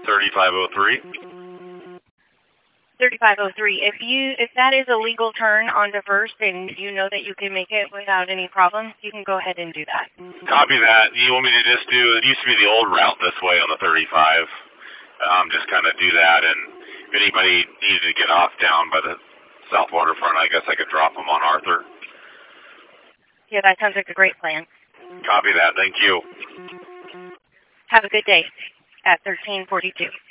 3503. 3503. If that is a legal turn onto First and you know that you can make it without any problems, you can go ahead and do that. Copy that. You want me to just do, it used to be the old route this way on the 35. Just kind of do that, and if anybody needed to get off down by the South Waterfront, I guess I could drop them on Arthur. Yeah, that sounds like a great plan. Copy that. Thank you. Have a good day at 1342.